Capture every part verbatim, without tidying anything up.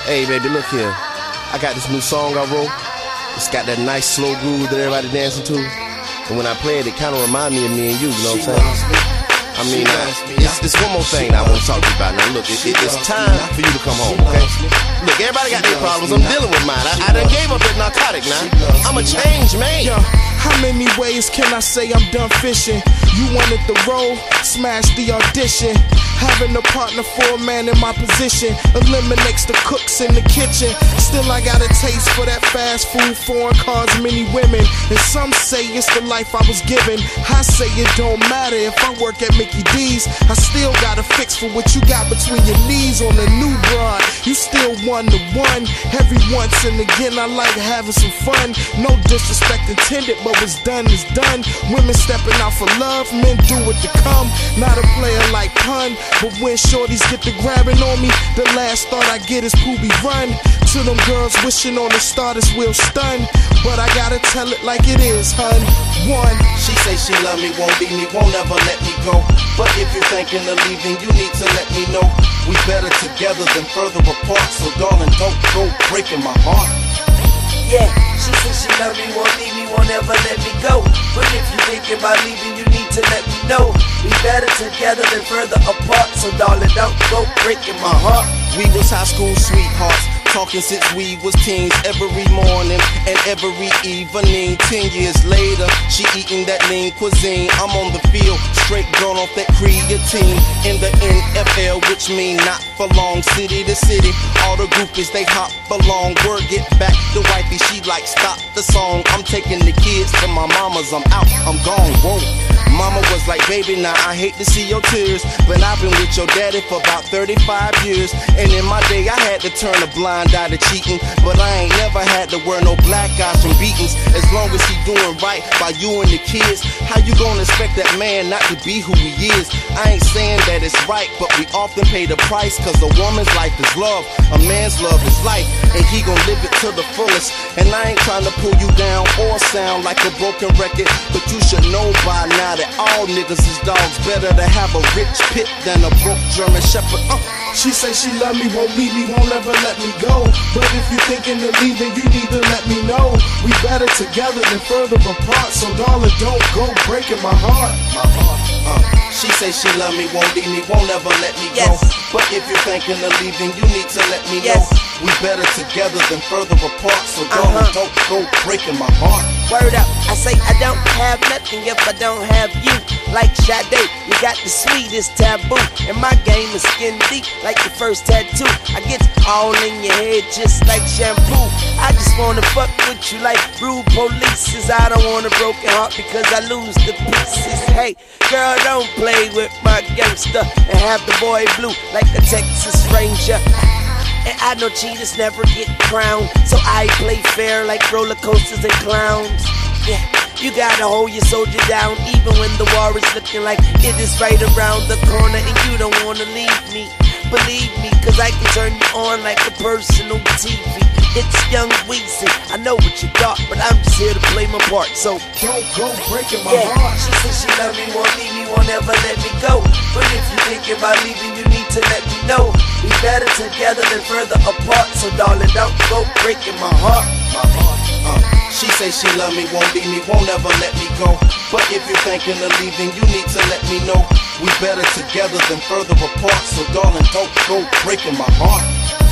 Hey, baby, look here. I got this new song I wrote. It's got that nice slow groove that everybody dancing to. And when I play it, it kind of remind me of me and you, you know what I'm saying? I mean, uh, it's, it's one more thing that I want to talk to you about now. Look, it, it, it's time for you to come home, okay? Look, everybody got their problems. I'm dealing with mine. I, I done gave up that narcotic now. I'm a changed man. Yo, how many ways can I say I'm done fishing? You wanted the role, smash the audition. Having a partner for a man in my position eliminates the cooks in the kitchen. Still I got a taste for that fast food, foreign cars, many women. And some say it's the life I was given. I say it don't matter if I work at Mickey D's. I still got a fix for what you got between your knees on the new broad. You still one to one. Every once and again I like having some fun. No disrespect intended, but what's done is done. Women stepping out for love, men do it to come. Not a player like Pun, but when shorties get to grabbing on me, the last thought I get is Poobie run. To them girls wishing on the starters will stun, but I gotta tell it like it is, hun. One. She say she love me, won't leave me, won't ever let me go. But if you're thinking of leaving, you need to let me know. We better together than further apart. So darling, don't go breaking my heart. Yeah, she said she love me, won't leave me, won't ever let me go. But if you thinking about leaving, you need to let me know. We better together than further apart. So darling, don't go breaking my heart. We was high school sweethearts, talking since we was teens. Every morning and every evening. Ten years later, she eating that lean cuisine. I'm on the field, straight gone off that creatine. In the N F L, which mean not for long. City to city, all the groupies, they hop along. Word get back to wifey, she like stop the song. I'm taking the kids to my mama's, I'm out, I'm gone, whoa. Mama was like, baby, now I hate to see your tears, but I've been with your daddy for about thirty-five years. And in my day, I had to turn a blind eye to cheating, but I ain't never had to wear no black eyes from beatings. As long as he doing right by you and the kids, how you gonna expect that man not to be who he is? I ain't saying that it's right, but we often pay the price, cause a woman's life is love, a man's love is life, and he gon' live it to the fullest. And I ain't trying to pull you down or sound like a broken record, but you should know by now that all niggas is dogs. Better to have a rich pit than a broke German shepherd. uh. She say she love me, won't leave me, won't ever let me go. But if you're thinking of leaving, you need to let me know. We better together than further apart. So darling, don't go breaking my heart. My heart, uh. She say she love me, won't leave me, won't ever let me go. Yes. But if you're thinking of leaving, you need to let me Yes. know. We better together than further apart. So darling, Uh-huh. don't go breaking my heart. Word up, I say I don't have nothing if I don't have you. Like Sade, you got the sweetest taboo. And my game is skin deep like your first tattoo. I get all in your head just like shampoo. I just wanna fuck with you like rude polices. I don't want a broken heart because I lose the pieces. Hey, girl, don't play with my gangster and have the boy blue like a Texas Ranger. And I know cheaters never get crowned, so I play fair like roller coasters and clowns. Yeah, you gotta hold your soldier down even when the war is looking like it is right around the corner and you don't wanna leave me. Believe me, cause I can turn you on like a personal T V. It's Young Weezy, I know what you thought, but I'm just here to play my part, so don't go breaking my yeah, heart. she said she love me, won't leave me, won't ever let me go. But if you thinking about leaving, you need to let me know. We better together than further apart. So darling, don't go breaking my heart. My heart, uh. She say she love me, won't leave me, won't ever let me go. But if you're thinking of leaving, you need to let me know. We better together than further apart. So darling, don't go breaking my heart.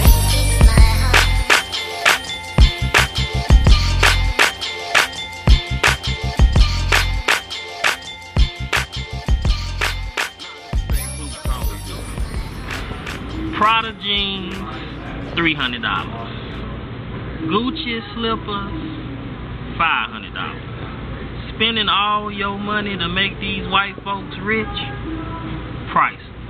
Prada jeans, three hundred dollars. Gucci slippers, five hundred dollars. Spending all your money to make these white folks rich, priceless.